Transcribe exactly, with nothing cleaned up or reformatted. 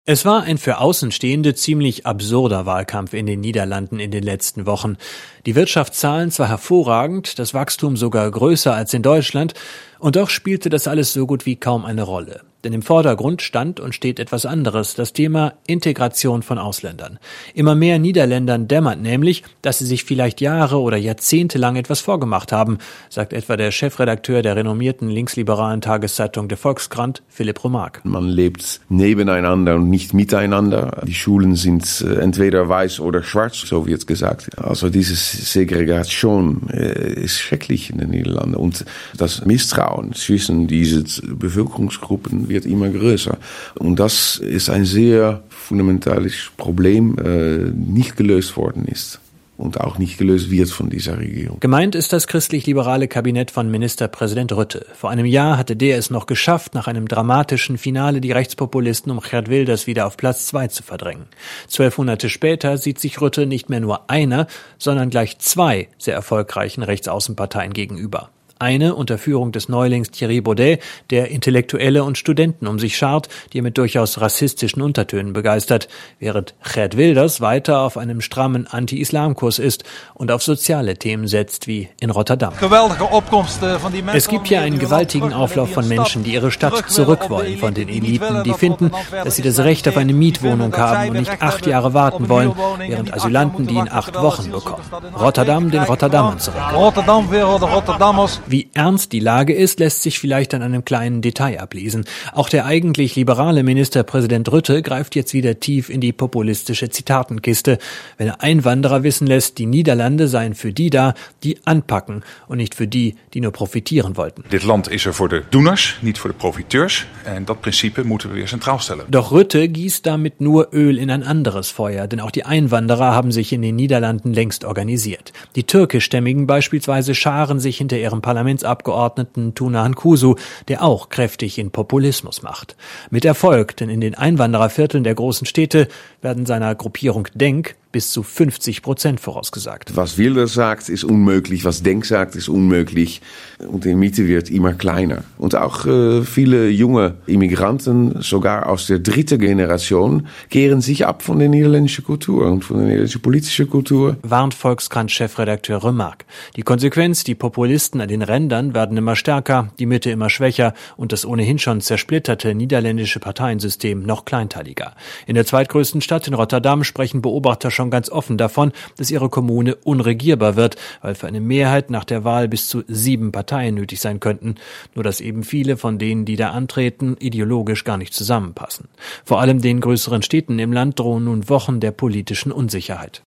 Es war ein für Außenstehende ziemlich absurder Wahlkampf in den Niederlanden in den letzten Wochen. Die Wirtschaftszahlen zwar hervorragend, das Wachstum sogar größer als in Deutschland, und doch spielte das alles so gut wie kaum eine Rolle. Denn im Vordergrund stand und steht etwas anderes, das Thema Integration von Ausländern. Immer mehr Niederländern dämmert nämlich, dass sie sich vielleicht Jahre oder Jahrzehnte lang etwas vorgemacht haben, sagt etwa der Chefredakteur der renommierten linksliberalen Tageszeitung De Volkskrant, Philipp Remarque. Man lebt nebeneinander und nicht miteinander. Die Schulen sind entweder weiß oder schwarz, so wird gesagt. Also diese Segregation ist schrecklich in den Niederlanden. Und das Misstrauen zwischen diesen Bevölkerungsgruppen wird immer größer. Und das ist ein sehr fundamentales Problem, äh, nicht gelöst worden ist. Und auch nicht gelöst wird von dieser Regierung. Gemeint ist das christlich-liberale Kabinett von Ministerpräsident Rutte. Vor einem Jahr hatte der es noch geschafft, nach einem dramatischen Finale die Rechtspopulisten um Geert Wilders wieder auf Platz zwei zu verdrängen. Zwölf Monate später sieht sich Rutte nicht mehr nur einer, sondern gleich zwei sehr erfolgreichen Rechtsaußenparteien gegenüber. Eine unter Führung des Neulings Thierry Baudet, der Intellektuelle und Studenten um sich schart, die er mit durchaus rassistischen Untertönen begeistert, während Geert Wilders weiter auf einem strammen Anti-Islam-Kurs ist und auf soziale Themen setzt, wie in Rotterdam. Es gibt hier einen gewaltigen Auflauf von Menschen, die ihre Stadt zurück wollen von den Eliten, die finden, dass sie das Recht auf eine Mietwohnung haben und nicht acht Jahre warten wollen, während Asylanten die in acht Wochen bekommen. Rotterdam den Rotterdammern zurück. Wie ernst die Lage ist, lässt sich vielleicht an einem kleinen Detail ablesen. Auch der eigentlich liberale Ministerpräsident Rutte greift jetzt wieder tief in die populistische Zitatenkiste, wenn er Einwanderer wissen lässt, die Niederlande seien für die da, die anpacken und nicht für die, die nur profitieren wollten. Dit Land is er voor de doeners, niet voor de profiteurs. En dat principe moeten we weer centraal stellen. Doch Rutte gießt damit nur Öl in ein anderes Feuer, denn auch die Einwanderer haben sich in den Niederlanden längst organisiert. Die türkischstämmigen beispielsweise scharen sich hinter ihrem Parlament Parlamentsabgeordneten Tunahan Kuzu, der auch kräftig in Populismus macht. Mit Erfolg, denn in den Einwanderervierteln der großen Städte werden seiner Gruppierung Denk bis zu fünfzig Prozent vorausgesagt. Was Wilders sagt, ist unmöglich. Was Denk sagt, ist unmöglich. Und die Miete wird immer kleiner. Und auch äh, viele junge Immigranten, sogar aus der dritten Generation, kehren sich ab von der niederländischen Kultur und von der niederländischen politischen Kultur. Warnt Volkskrant-Chefredakteur Remarque. Die Konsequenz, die Populisten an den Rändern werden immer stärker, die Mitte immer schwächer und das ohnehin schon zersplitterte niederländische Parteiensystem noch kleinteiliger. In der zweitgrößten Stadt in Rotterdam sprechen Beobachter schon ganz offen davon, dass ihre Kommune unregierbar wird, weil für eine Mehrheit nach der Wahl bis zu sieben Parteien nötig sein könnten. Nur dass eben viele von denen, die da antreten, ideologisch gar nicht zusammenpassen. Vor allem den größeren Städten im Land drohen nun Wochen der politischen Unsicherheit.